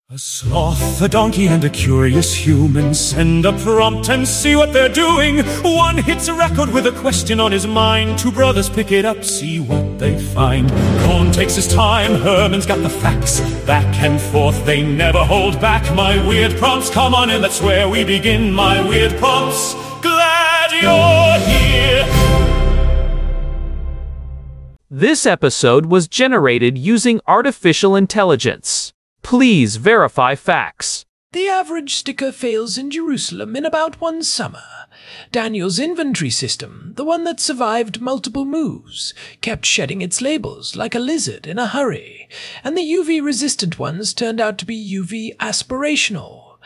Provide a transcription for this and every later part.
A sloth, a donkey, and a curious human send a prompt and see what they're doing. One hits a record with a question on his mind. Two brothers pick it up, see what they find. Cohn takes his time, Herman's got the facts. Back and forth, they never hold back. My weird prompts, come on in, that's where we begin. My weird prompts, glad you're here. This episode was generated using artificial intelligence. Please verify facts. The average sticker fails in Jerusalem in about one summer. Daniel's inventory system, the one that survived multiple moves, kept shedding its labels like a lizard in a hurry, and the UV-resistant ones turned out to be UV aspirational.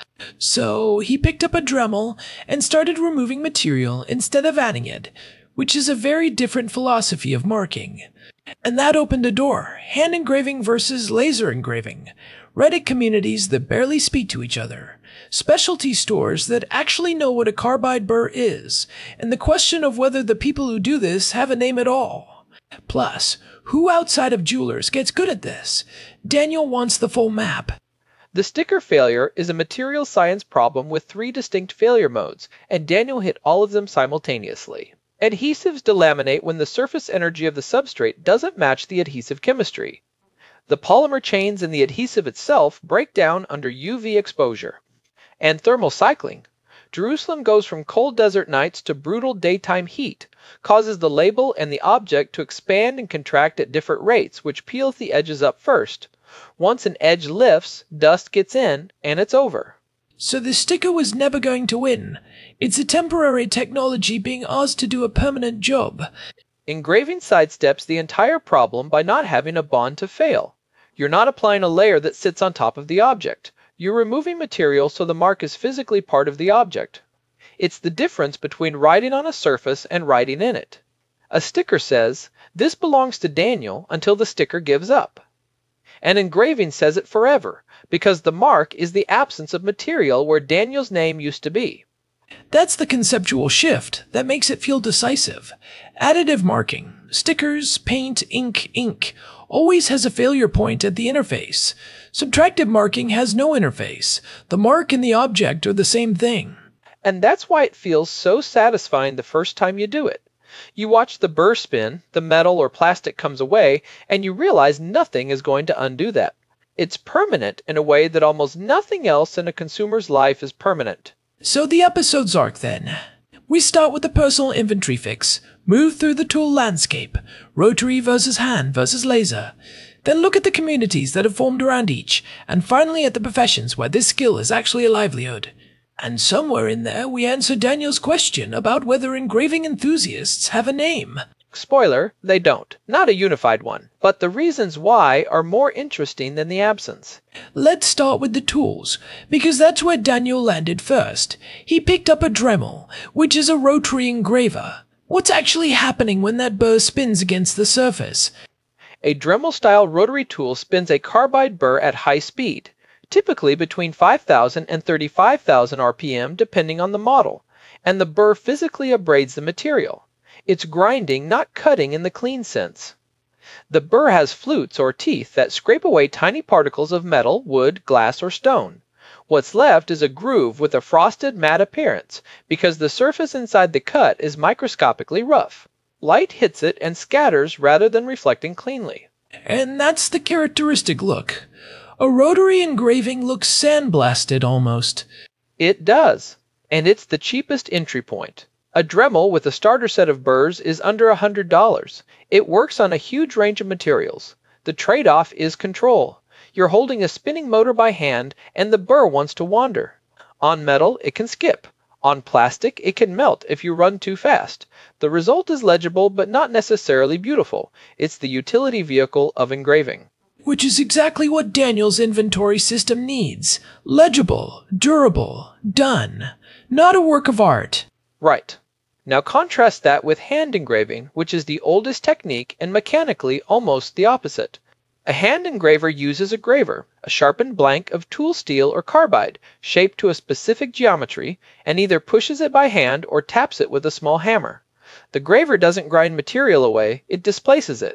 So he picked up a Dremel and started removing material instead of adding it, which is a very different philosophy of marking. And that opened a door, hand engraving versus laser engraving. Reddit communities that barely speak to each other, specialty stores that actually know what a carbide burr is, and the question of whether the people who do this have a name at all. Plus, who outside of jewelers gets good at this? Daniel wants the full map. The sticker failure is a material science problem with 3 distinct failure modes, and Daniel hit all of them simultaneously. Adhesives delaminate when the surface energy of the substrate doesn't match the adhesive chemistry. The polymer chains in the adhesive itself break down under UV exposure. And thermal cycling. Jerusalem goes from cold desert nights to brutal daytime heat, causes the label and the object to expand and contract at different rates, which peels the edges up first. Once an edge lifts, dust gets in, and it's over. So the sticker was never going to win. It's a temporary technology being asked to do a permanent job. Engraving sidesteps the entire problem by not having a bond to fail. You're not applying a layer that sits on top of the object. You're removing material so the mark is physically part of the object. It's the difference between writing on a surface and writing in it. A sticker says, "This belongs to Daniel," until the sticker gives up. An engraving says it forever, because the mark is the absence of material where Daniel's name used to be. That's the conceptual shift that makes it feel decisive. Additive marking, stickers, paint, ink, always has a failure point at the interface. Subtractive marking has no interface. The mark and the object are the same thing. And that's why it feels so satisfying the first time you do it. You watch the burr spin, the metal or plastic comes away, and you realize nothing is going to undo that. It's permanent in a way that almost nothing else in a consumer's life is permanent. So the episode's arc then. We start with the personal inventory fix, move through the tool landscape, rotary versus hand versus laser, then look at the communities that have formed around each, and finally at the professions where this skill is actually a livelihood. And somewhere in there we answer Daniel's question about whether engraving enthusiasts have a name. Spoiler, they don't. Not a unified one. But the reasons why are more interesting than the absence. Let's start with the tools, because that's where Daniel landed first. He picked up a Dremel, which is a rotary engraver. What's actually happening when that burr spins against the surface? A Dremel-style rotary tool spins a carbide burr at high speed, typically between 5,000 and 35,000 RPM depending on the model, and the burr physically abrades the material. It's grinding, not cutting in the clean sense. The burr has flutes or teeth that scrape away tiny particles of metal, wood, glass, or stone. What's left is a groove with a frosted, matte appearance because the surface inside the cut is microscopically rough. Light hits it and scatters rather than reflecting cleanly. And that's the characteristic look. A rotary engraving looks sandblasted almost. It does, and it's the cheapest entry point. A Dremel with a starter set of burrs is under $100. It works on a huge range of materials. The trade-off is control. You're holding a spinning motor by hand, and the burr wants to wander. On metal, it can skip. On plastic, it can melt if you run too fast. The result is legible but not necessarily beautiful. It's the utility vehicle of engraving. Which is exactly what Daniel's inventory system needs. Legible, durable, done. Not a work of art. Right. Now contrast that with hand engraving, which is the oldest technique and mechanically almost the opposite. A hand engraver uses a graver, a sharpened blank of tool steel or carbide, shaped to a specific geometry, and either pushes it by hand or taps it with a small hammer. The graver doesn't grind material away, it displaces it.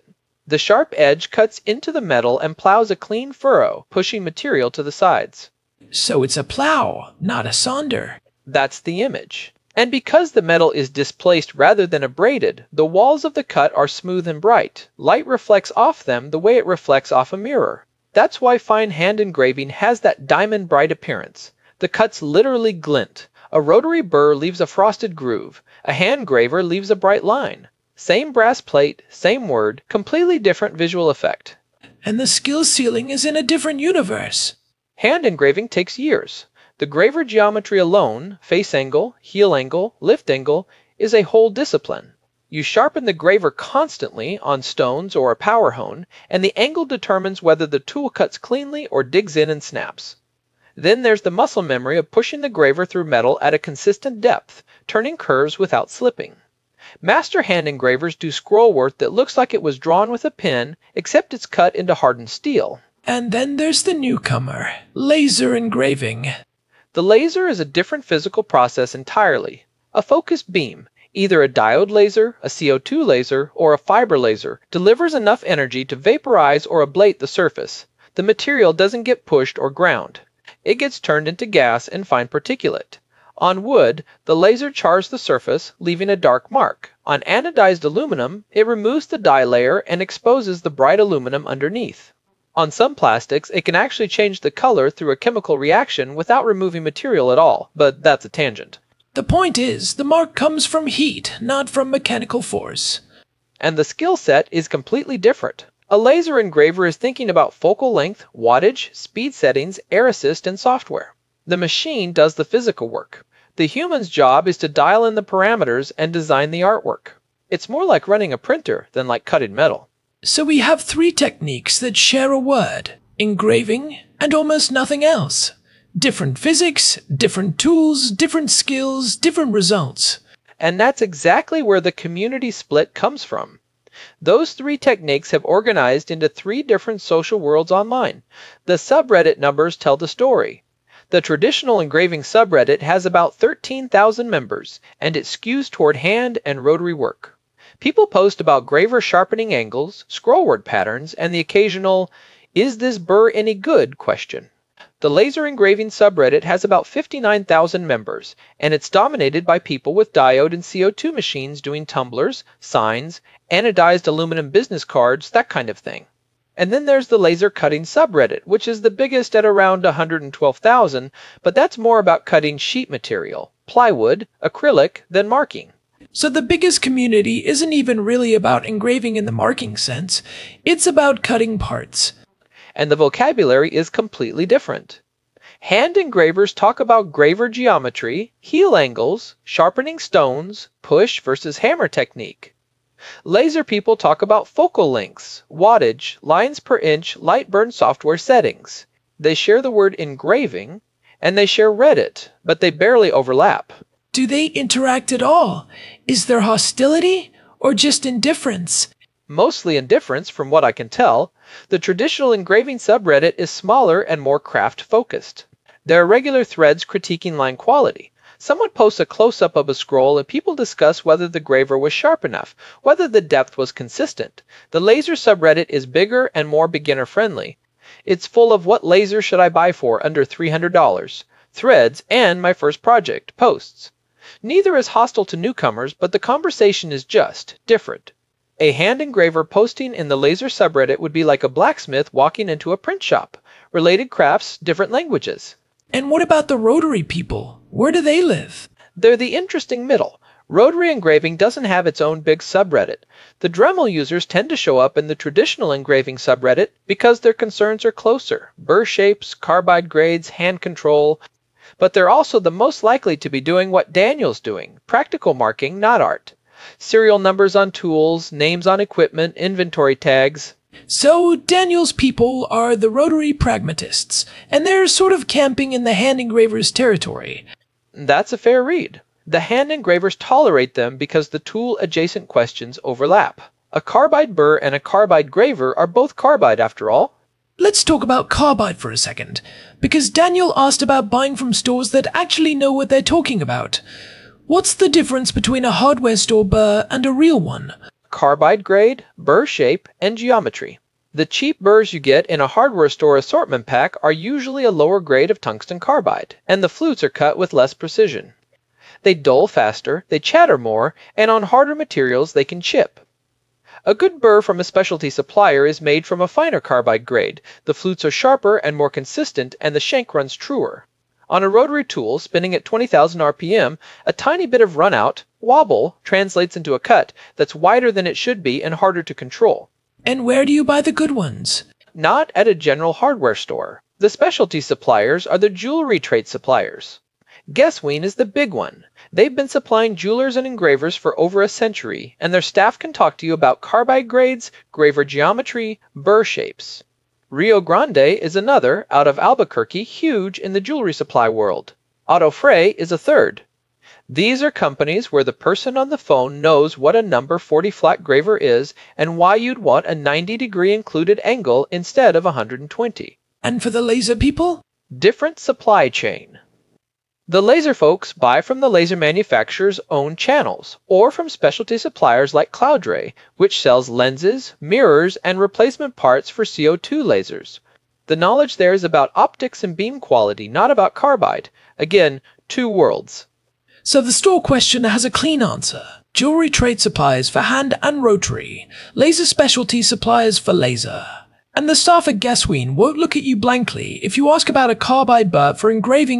The sharp edge cuts into the metal and plows a clean furrow, pushing material to the sides. So it's a plow, not a sonder. That's the image. And because the metal is displaced rather than abraded, the walls of the cut are smooth and bright. Light reflects off them the way it reflects off a mirror. That's why fine hand engraving has that diamond bright appearance. The cuts literally glint. A rotary burr leaves a frosted groove. A hand graver leaves a bright line. Same brass plate, same word, completely different visual effect. And the skill ceiling is in a different universe. Hand engraving takes years. The graver geometry alone, face angle, heel angle, lift angle, is a whole discipline. You sharpen the graver constantly on stones or a power hone, and the angle determines whether the tool cuts cleanly or digs in and snaps. Then there's the muscle memory of pushing the graver through metal at a consistent depth, turning curves without slipping. Master hand engravers do scroll work that looks like it was drawn with a pen, except it's cut into hardened steel. And then there's the newcomer, laser engraving. The laser is a different physical process entirely. A focused beam, either a diode laser, a CO2 laser, or a fiber laser, delivers enough energy to vaporize or ablate the surface. The material doesn't get pushed or ground. It gets turned into gas and fine particulate. On wood, the laser chars the surface, leaving a dark mark. On anodized aluminum, it removes the dye layer and exposes the bright aluminum underneath. On some plastics, it can actually change the color through a chemical reaction without removing material at all, but that's a tangent. The point is, the mark comes from heat, not from mechanical force. And the skill set is completely different. A laser engraver is thinking about focal length, wattage, speed settings, air assist, and software. The machine does the physical work. The human's job is to dial in the parameters and design the artwork. It's more like running a printer than like cutting metal. So we have three techniques that share a word: engraving and almost nothing else. Different physics, different tools, different skills, different results. And that's exactly where the community split comes from. Those three techniques have organized into three different social worlds online. The subreddit numbers tell the story. The traditional engraving subreddit has about 13,000 members, and it skews toward hand and rotary work. People post about graver sharpening angles, scrollword patterns, and the occasional, "Is this burr any good?" question. The laser engraving subreddit has about 59,000 members, and it's dominated by people with diode and CO2 machines doing tumblers, signs, anodized aluminum business cards, that kind of thing. And then there's the laser cutting subreddit, which is the biggest at around 112,000, but that's more about cutting sheet material, plywood, acrylic, than marking. So the biggest community isn't even really about engraving in the marking sense. It's about cutting parts. And the vocabulary is completely different. Hand engravers talk about graver geometry, heel angles, sharpening stones, push versus hammer technique. Laser people talk about focal lengths, wattage, lines per inch, light burn software settings. They share the word engraving, and they share Reddit, but they barely overlap. Do they interact at all? Is there hostility or just indifference? Mostly indifference from what I can tell. The traditional engraving subreddit is smaller and more craft-focused. There are regular threads critiquing line quality. Someone posts a close-up of a scroll and people discuss whether the graver was sharp enough, whether the depth was consistent. The laser subreddit is bigger and more beginner-friendly. It's full of "what laser should I buy for under $300?" threads, and my first project posts. Neither is hostile to newcomers, but the conversation is just different. A hand engraver posting in the laser subreddit would be like a blacksmith walking into a print shop. Related crafts, different languages. And what about the rotary people? Where do they live? They're the interesting middle. Rotary engraving doesn't have its own big subreddit. The Dremel users tend to show up in the traditional engraving subreddit because their concerns are closer: burr shapes, carbide grades, hand control. But they're also the most likely to be doing what Daniel's doing: practical marking, not art. Serial numbers on tools, names on equipment, inventory tags. So Daniel's people are the rotary pragmatists, and they're sort of camping in the hand engraver's territory. That's a fair read. The hand engravers tolerate them because the tool-adjacent questions overlap. A carbide burr and a carbide graver are both carbide, after all. Let's talk about carbide for a second, because Daniel asked about buying from stores that actually know what they're talking about. What's the difference between a hardware store burr and a real one? carbide grade, burr shape, and geometry. The cheap burrs you get in a hardware store assortment pack are usually a lower grade of tungsten carbide, and the flutes are cut with less precision. They dull faster, they chatter more, and on harder materials they can chip. A good burr from a specialty supplier is made from a finer carbide grade. The flutes are sharper and more consistent, and the shank runs truer. On a rotary tool spinning at 20,000 RPM, a tiny bit of runout, wobble, translates into a cut that's wider than it should be and harder to control. And where do you buy the good ones? Not at a general hardware store. The specialty suppliers are the jewelry trade suppliers. Guessween is the big one. They've been supplying jewelers and engravers for over a century, and their staff can talk to you about carbide grades, graver geometry, burr shapes. Rio Grande is another, out of Albuquerque, huge in the jewelry supply world. Autofray is a third. These are companies where the person on the phone knows what a number 40 flat graver is and why you'd want a 90-degree included angle instead of 120. And for the laser people? Different supply chain. The laser folks buy from the laser manufacturer's own channels, or from specialty suppliers like Cloudray, which sells lenses, mirrors, and replacement parts for CO2 lasers. The knowledge there is about optics and beam quality, not about carbide. Again, two worlds. So the store question has a clean answer. Jewelry trade suppliers for hand and rotary, laser specialty suppliers for laser. And the staff at Guessween won't look at you blankly if you ask about a carbide burr for engraving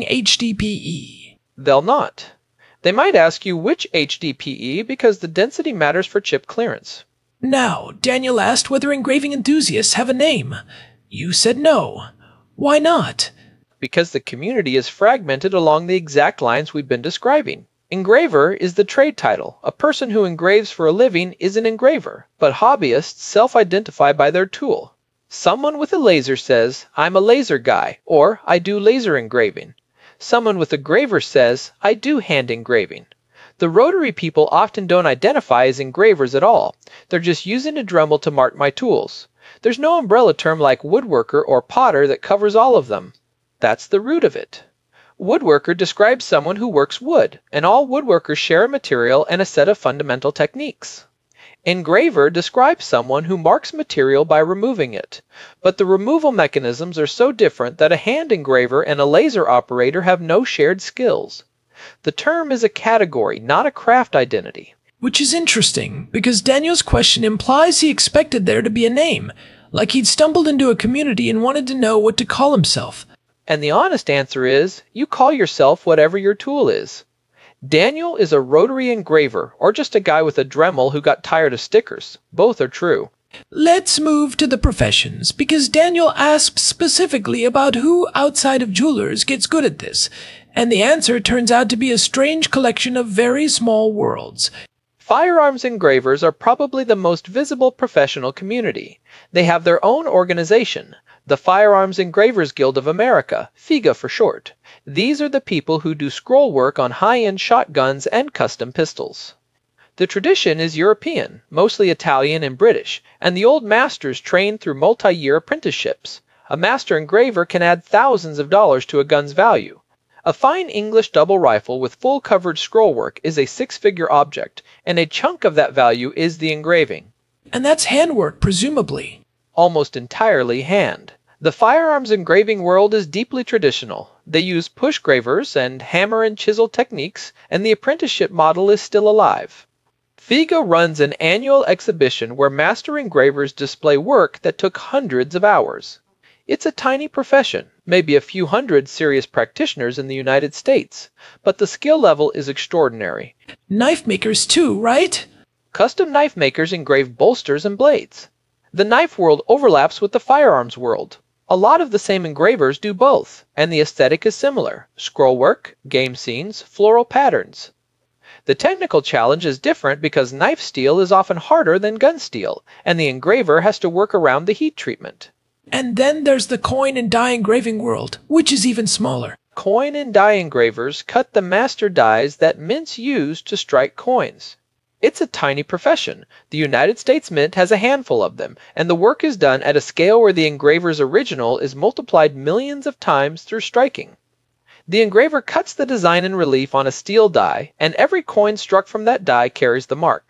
HDPE. They'll not. They might ask you which HDPE because the density matters for chip clearance. Now, Daniel asked whether engraving enthusiasts have a name. You said no. Why not? Because the community is fragmented along the exact lines we've been describing. Engraver is the trade title. A person who engraves for a living is an engraver, but hobbyists self-identify by their tool. Someone with a laser says, I'm a laser guy, or I do laser engraving. Someone with a graver says, I do hand engraving. The rotary people often don't identify as engravers at all. They're just using a Dremel to mark my tools. There's no umbrella term like woodworker or potter that covers all of them. That's the root of it. Woodworker describes someone who works wood, and all woodworkers share a material and a set of fundamental techniques. Engraver describes someone who marks material by removing it, but the removal mechanisms are so different that a hand engraver and a laser operator have no shared skills. The term is a category, not a craft identity. Which is interesting, because Daniel's question implies he expected there to be a name, like he'd stumbled into a community and wanted to know what to call himself. And the honest answer is, you call yourself whatever your tool is. Daniel is a rotary engraver, or just a guy with a Dremel who got tired of stickers. Both are true. Let's move to the professions, because Daniel asked specifically about who outside of jewelers gets good at this, and the answer turns out to be a strange collection of very small worlds. Firearms engravers are probably the most visible professional community. They have their own organization, the Firearms Engravers Guild of America, FIGA for short. These are the people who do scroll work on high-end shotguns and custom pistols. The tradition is European, mostly Italian and British, and the old masters trained through multi-year apprenticeships. A master engraver can add thousands of dollars to a gun's value. A fine English double rifle with full coverage scrollwork is a six-figure object, and a chunk of that value is the engraving. And that's handwork, presumably. Almost entirely hand. The firearms engraving world is deeply traditional. They use push gravers and hammer and chisel techniques, and the apprenticeship model is still alive. FIGA runs an annual exhibition where master engravers display work that took hundreds of hours. It's a tiny profession, maybe a few hundred serious practitioners in the United States, but the skill level is extraordinary. Knife makers too, right? Custom knife makers engrave bolsters and blades. The knife world overlaps with the firearms world. A lot of the same engravers do both, and the aesthetic is similar: scrollwork, game scenes, floral patterns. The technical challenge is different because knife steel is often harder than gun steel, and the engraver has to work around the heat treatment. And then there's the coin and die engraving world, which is even smaller. Coin and die engravers cut the master dies that mints use to strike coins. It's a tiny profession. The United States Mint has a handful of them, and the work is done at a scale where the engraver's original is multiplied millions of times through striking. The engraver cuts the design in relief on a steel die, and every coin struck from that die carries the mark.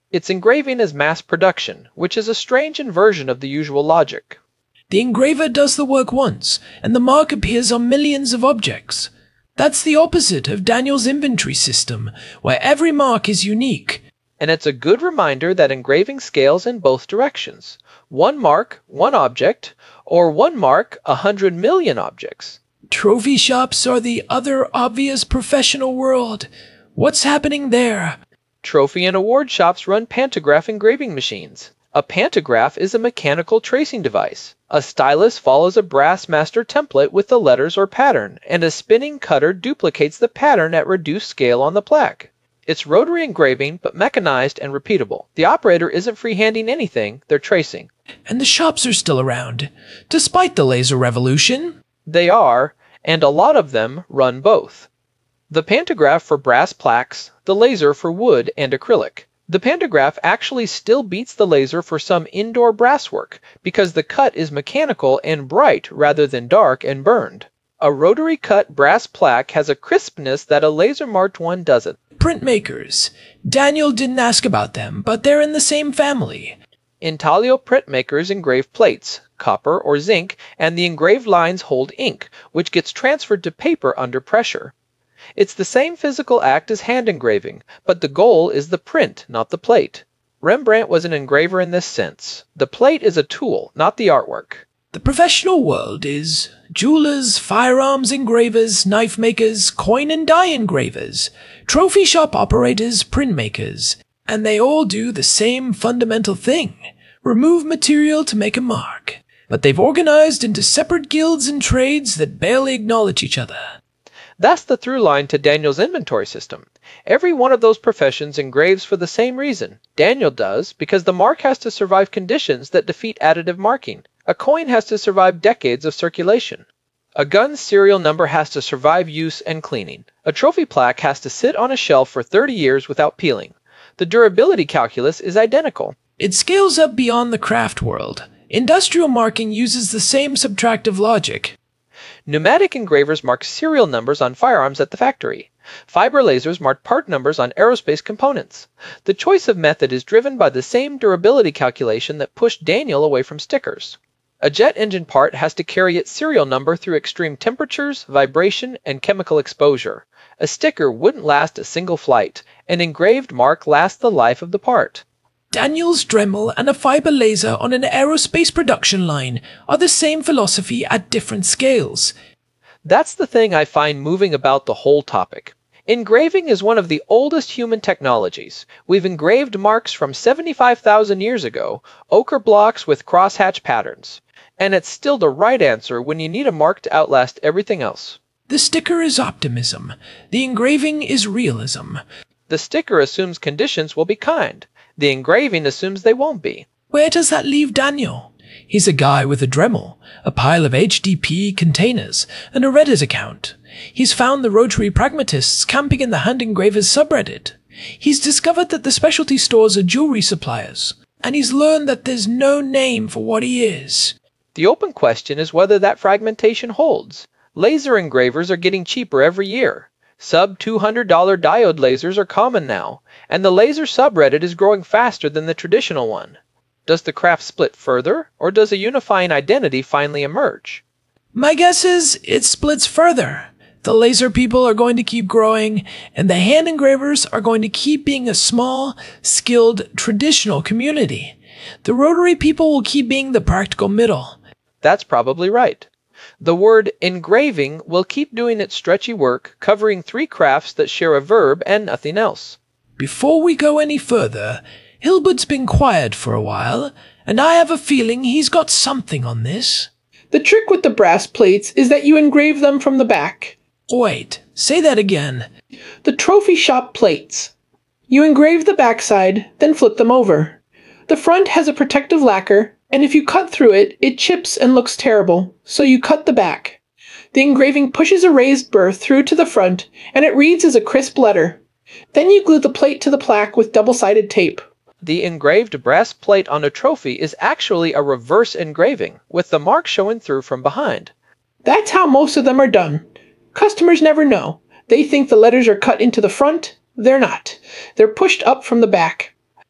It's engraving as mass production, which is a strange inversion of the usual logic. The engraver does the work once, and the mark appears on millions of objects. That's the opposite of Daniel's inventory system, where every mark is unique. And it's a good reminder that engraving scales in both directions. One mark, one object, or one mark, 100 million objects. Trophy shops are the other obvious professional world. What's happening there? Trophy and award shops run pantograph engraving machines. A pantograph is a mechanical tracing device. A stylus follows a brass master template with the letters or pattern, and a spinning cutter duplicates the pattern at reduced scale on the plaque. It's rotary engraving, but mechanized and repeatable. The operator isn't freehanding anything, they're tracing. And the shops are still around, despite the laser revolution. They are, and a lot of them run both. The pantograph for brass plaques, the laser for wood and acrylic. The pantograph actually still beats the laser for some indoor brass work, because the cut is mechanical and bright rather than dark and burned. A rotary cut brass plaque has a crispness that a laser marked one doesn't. Printmakers. Daniel didn't ask about them, but they're in the same family. Intaglio printmakers engrave plates, copper or zinc, and the engraved lines hold ink, which gets transferred to paper under pressure. It's the same physical act as hand engraving, but the goal is the print, not the plate. Rembrandt was an engraver in this sense. The plate is a tool, not the artwork. The professional world is jewelers, firearms engravers, knife makers, coin and die engravers, trophy shop operators, printmakers, and they all do the same fundamental thing, remove material to make a mark. But they've organized into separate guilds and trades that barely acknowledge each other. That's the through line to Daniel's inventory system. Every one of those professions engraves for the same reason. Daniel does because the mark has to survive conditions that defeat additive marking. A coin has to survive decades of circulation. A gun's serial number has to survive use and cleaning. A trophy plaque has to sit on a shelf for 30 years without peeling. The durability calculus is identical. It scales up beyond the craft world. Industrial marking uses the same subtractive logic. Pneumatic engravers mark serial numbers on firearms at the factory. Fiber lasers mark part numbers on aerospace components. The choice of method is driven by the same durability calculation that pushed Daniel away from stickers. A jet engine part has to carry its serial number through extreme temperatures, vibration, and chemical exposure. A sticker wouldn't last a single flight. An engraved mark lasts the life of the part. Daniel's Dremel and a fiber laser on an aerospace production line are the same philosophy at different scales. That's the thing I find moving about the whole topic. Engraving is one of the oldest human technologies. We've engraved marks from 75,000 years ago, ochre blocks with crosshatch patterns. And it's still the right answer when you need a mark to outlast everything else. The sticker is optimism. The engraving is realism. The sticker assumes conditions will be kind. The engraving assumes they won't be. Where does that leave Daniel? He's a guy with a Dremel, a pile of HDP containers, and a Reddit account. He's found the rotary pragmatists camping in the hand engravers subreddit. He's discovered that the specialty stores are jewelry suppliers, and he's learned that there's no name for what he is. The open question is whether that fragmentation holds. Laser engravers are getting cheaper every year. Sub-$200 diode lasers are common now, and the laser subreddit is growing faster than the traditional one. Does the craft split further, or does a unifying identity finally emerge? My guess is it splits further. The laser people are going to keep growing, and the hand engravers are going to keep being a small, skilled, traditional community. The rotary people will keep being the practical middle. That's probably right. The word engraving will keep doing its stretchy work, covering three crafts that share a verb and nothing else. Before we go any further, Hilbert's been quiet for a while, and I have a feeling he's got something on this. The trick with the brass plates is that you engrave them from the back. Wait, say that again. The trophy shop plates. You engrave the backside, then flip them over. The front has a protective lacquer, and if you cut through it, it chips and looks terrible, so you cut the back. The engraving pushes a raised burr through to the front, and it reads as a crisp letter. Then you glue the plate to the plaque with double-sided tape. The engraved brass plate on a trophy is actually a reverse engraving, with the mark showing through from behind. That's how most of them are done. Customers never know. They think the letters are cut into the front. They're not. They're pushed up from the back.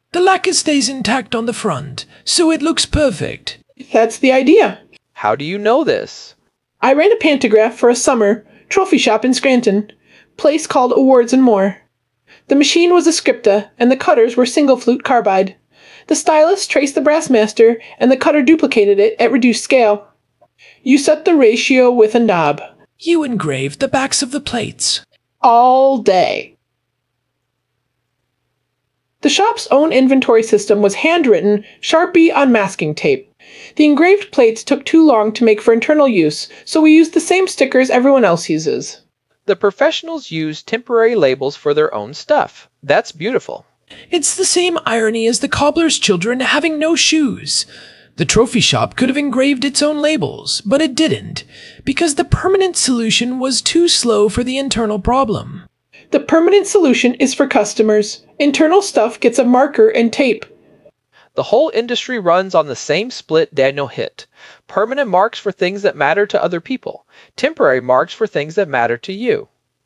The lacquer stays intact on the front, so it looks perfect. That's the idea. How do you know this? I ran a pantograph for a summer trophy shop in Scranton, place called Awards and More. The machine was a Scripta, and the cutters were single flute carbide. The stylus traced the brass master, and the cutter duplicated it at reduced scale. You set the ratio with a knob. You engraved the backs of the plates. All day. The shop's own inventory system was handwritten Sharpie on masking tape. The engraved plates took too long to make for internal use, so we used the same stickers everyone else uses. The professionals use temporary labels for their own stuff. That's beautiful. It's the same irony as the cobbler's children having no shoes. The trophy shop could have engraved its own labels, but it didn't, because the permanent solution was too slow for the internal problem. The permanent solution is for customers. Internal stuff gets a marker and tape. The whole industry runs on the same split Daniel hit. Permanent marks for things that matter to other people. Temporary marks for things that matter to you.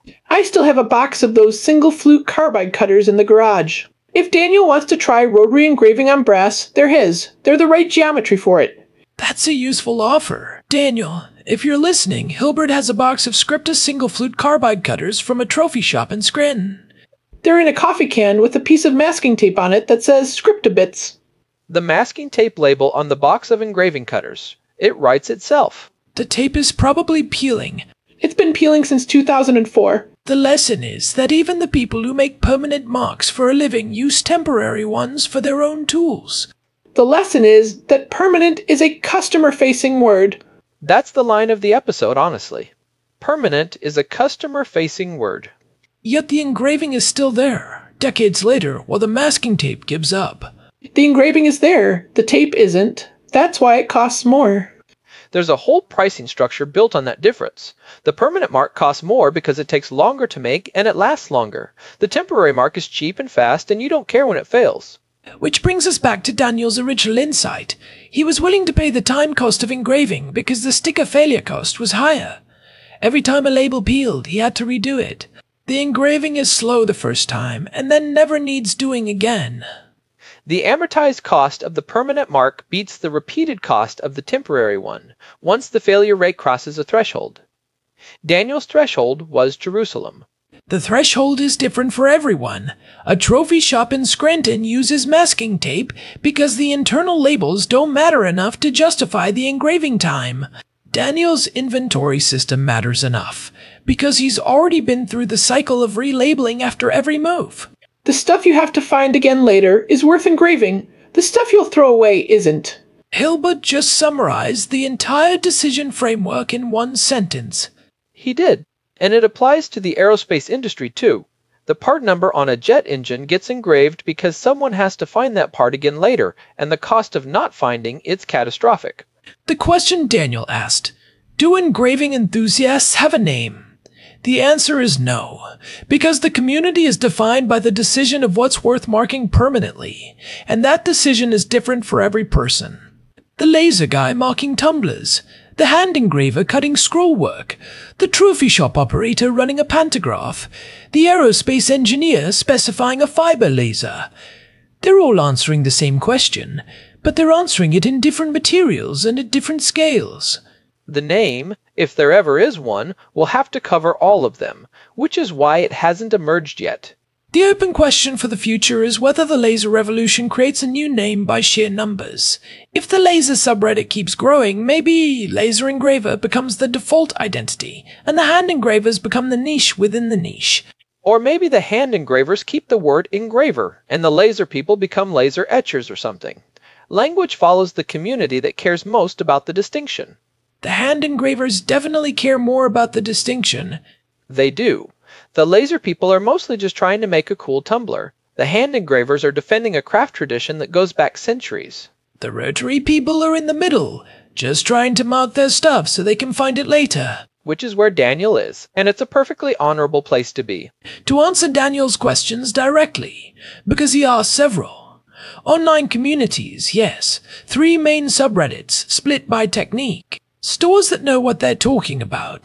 I still have a box of those single flute carbide cutters in the garage. If Daniel wants to try rotary engraving on brass, they're his. They're the right geometry for it. That's a useful offer. Daniel, if you're listening, Hilbert has a box of Scripta single flute carbide cutters from a trophy shop in Scranton. They're in a coffee can with a piece of masking tape on it that says Scripta Bits. The masking tape label on the box of engraving cutters. It writes itself. The tape is probably peeling. It's been peeling since 2004. The lesson is that even the people who make permanent marks for a living use temporary ones for their own tools. The lesson is that permanent is a customer-facing word. That's the line of the episode, honestly. Permanent is a customer-facing word. Yet the engraving is still there, decades later, while the masking tape gives up. The engraving is there. The tape isn't. That's why it costs more. There's a whole pricing structure built on that difference. The permanent mark costs more because it takes longer to make and it lasts longer. The temporary mark is cheap and fast and you don't care when it fails. Which brings us back to Daniel's original insight. He was willing to pay the time cost of engraving because the sticker failure cost was higher. Every time a label peeled, he had to redo it. The engraving is slow the first time and then never needs doing again. The amortized cost of the permanent mark beats the repeated cost of the temporary one, once the failure rate crosses a threshold. Daniel's threshold was Jerusalem. The threshold is different for everyone. A trophy shop in Scranton uses masking tape because the internal labels don't matter enough to justify the engraving time. Daniel's inventory system matters enough because he's already been through the cycle of relabeling after every move. The stuff you have to find again later is worth engraving. The stuff you'll throw away isn't. Hilbert just summarized the entire decision framework in one sentence. He did, and it applies to the aerospace industry too. The part number on a jet engine gets engraved because someone has to find that part again later, and the cost of not finding it's catastrophic. The question Daniel asked, do engraving enthusiasts have a name? The answer is no, because the community is defined by the decision of what's worth marking permanently, and that decision is different for every person. The laser guy marking tumblers, the hand engraver cutting scroll work, the trophy shop operator running a pantograph, the aerospace engineer specifying a fiber laser. They're all answering the same question, but they're answering it in different materials and at different scales. The name, if there ever is one, will have to cover all of them, which is why it hasn't emerged yet. The open question for the future is whether the laser revolution creates a new name by sheer numbers. If the laser subreddit keeps growing, maybe laser engraver becomes the default identity, and the hand engravers become the niche within the niche. Or maybe the hand engravers keep the word engraver, and the laser people become laser etchers or something. Language follows the community that cares most about the distinction. The hand engravers definitely care more about the distinction. They do. The laser people are mostly just trying to make a cool tumbler. The hand engravers are defending a craft tradition that goes back centuries. The rotary people are in the middle, just trying to mark their stuff so they can find it later. Which is where Daniel is, and it's a perfectly honorable place to be. To answer Daniel's questions directly, because he asked several. Online communities, yes. 3 main subreddits, split by technique. Stores that know what they're talking about.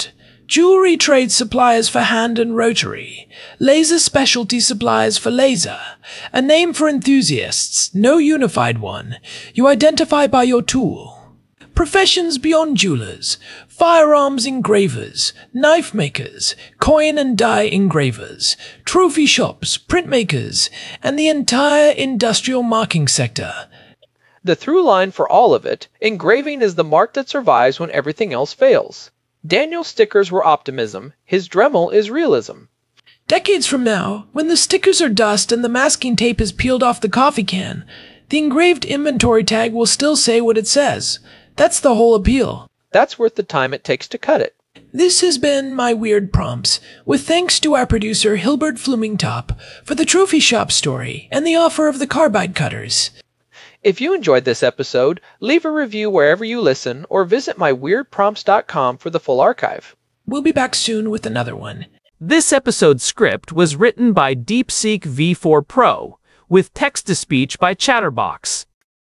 Jewelry trade suppliers for hand and rotary. Laser specialty suppliers for laser. A name for enthusiasts, no unified one. You identify by your tool. Professions beyond jewelers. Firearms engravers, knife makers, coin and die engravers, trophy shops, printmakers, and the entire industrial marking sector. The through line for all of it, engraving is the mark that survives when everything else fails. Daniel's stickers were optimism, his Dremel is realism. Decades from now, when the stickers are dust and the masking tape is peeled off the coffee can, the engraved inventory tag will still say what it says. That's the whole appeal. That's worth the time it takes to cut it. This has been my Weird Prompts, with thanks to our producer Hilbert Flumingtop for the trophy shop story and the offer of the carbide cutters. If you enjoyed this episode, leave a review wherever you listen or visit myweirdprompts.com for the full archive. We'll be back soon with another one. This episode's script was written by DeepSeek V4 Pro, with text-to-speech by Chatterbox.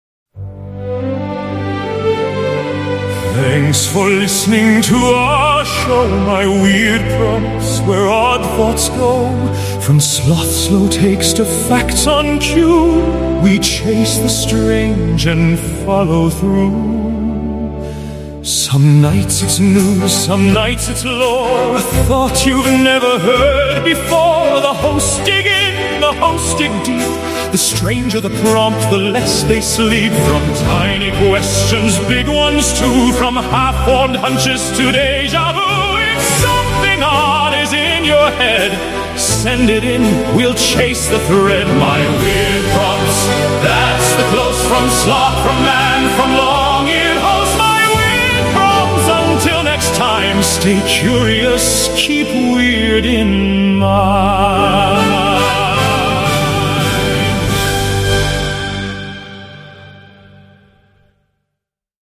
Thanks for listening to our show, My Weird Prompts, where odd thoughts go. From sloth slow takes to facts on cue, we chase the strange and follow through. Some nights it's news, some nights it's lore, a thought you've never heard before. The hosts dig in, the hosts dig deep. The stranger the prompt, the less they sleep. From tiny questions, big ones too. From half-formed hunches to deja vu. If something odd is in your head, send it in, we'll chase the thread. My Weird Prompts, that's the close from sloth, from man, from long-eared host. My Weird Prompts, until next time, stay curious, keep weird in mind.